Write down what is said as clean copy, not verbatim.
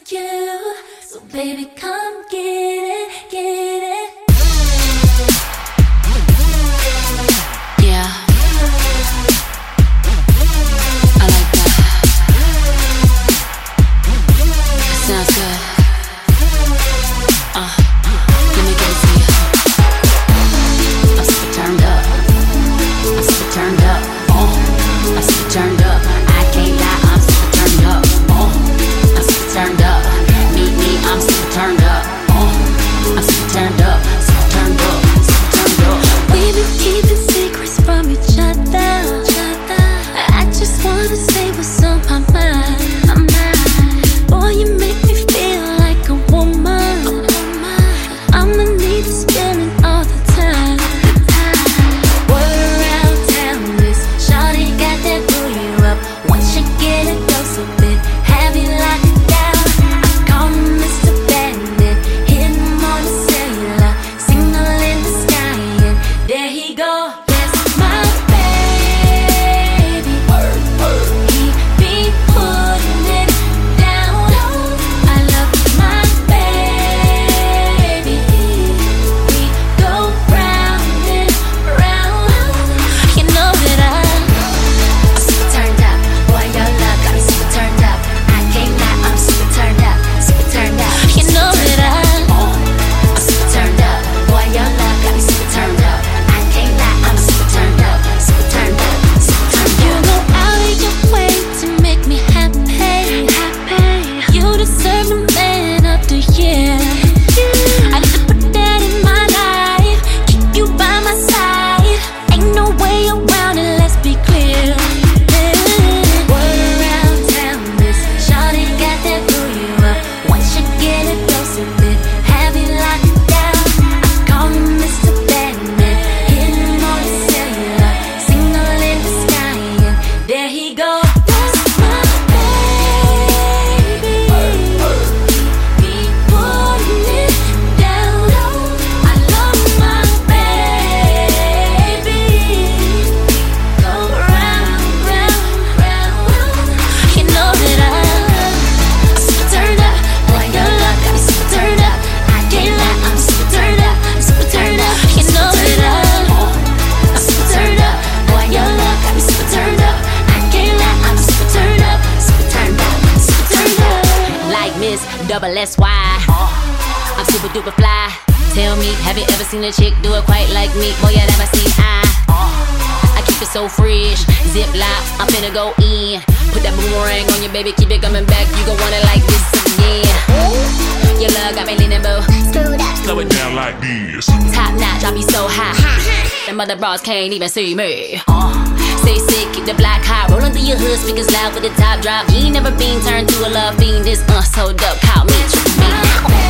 you. So baby, come get it, get it. Yeah, I like that. It sounds good. Let me give it to you. I'm super turned up. I'm super turned up. I'm super turned up. I can't lie, I'm super turned up. I'm super turned up. Me, I'm super turned up. I'm super turned up. Super turned up. Super turned up. We've been keeping secrets from each other. I just wanna say what's on my mind. Boy, you make me feel like a woman. I'ma need this feeling all the time. Word around town is shawty got that booty up. Once you get a dose of it, have you locked it down. I call him Mr. Bandit, hit him on the cellular, signal in the sky, and there he go. That's my baby. He be putting it down. I love my baby. We go round and round. You know that I'm super turned up. Boy, your love got me super turned up. I can't lie, I'm super turned up. Super turned up. You know that I'm super turned up. Boy, your love got me super turned up. I can't lie, I'm super turned up. Super turned up. Super turned up. You go out of your way to make me happy. You deserve the man of the year. I need to put that in my life. Keep you by my side. Ain't no way around it, let's be clear. Word around town is shawty got that booty up. Once you get a dose of it, have you locked it down. I call him Mr. Bandit, hit him on the cellular, signal in the sky, and there he go. That's my baby. Be putting it down. I love my baby. Go round, round, round. You know that I'm super turned up. Boy, your love got me super turned up. I can't lie, I'm super turned up. Super turned up. You know that I'm super turned up. Boy, your love got me super turned up. I can't lie, I'm super turned up. Super turned up. Super turned up. Like Miss Double S.Y. I'm super duper fly. Tell me, have you ever seen a chick do it quite like me? Boy, you never seen I keep it so fresh. Zip lock, I'm finna go in. Put that boomerang on you, baby, keep it coming back. You gon' want it like this again. Your love got me leaning, boo. Slow it down like this. Top notch, I be so high. Them other bras can't even see me. Stay sick, keep the black high. Rollin' through your hood, speakers loud with the top drop. You ain't never been turned to a love fiend. This so dope, call me.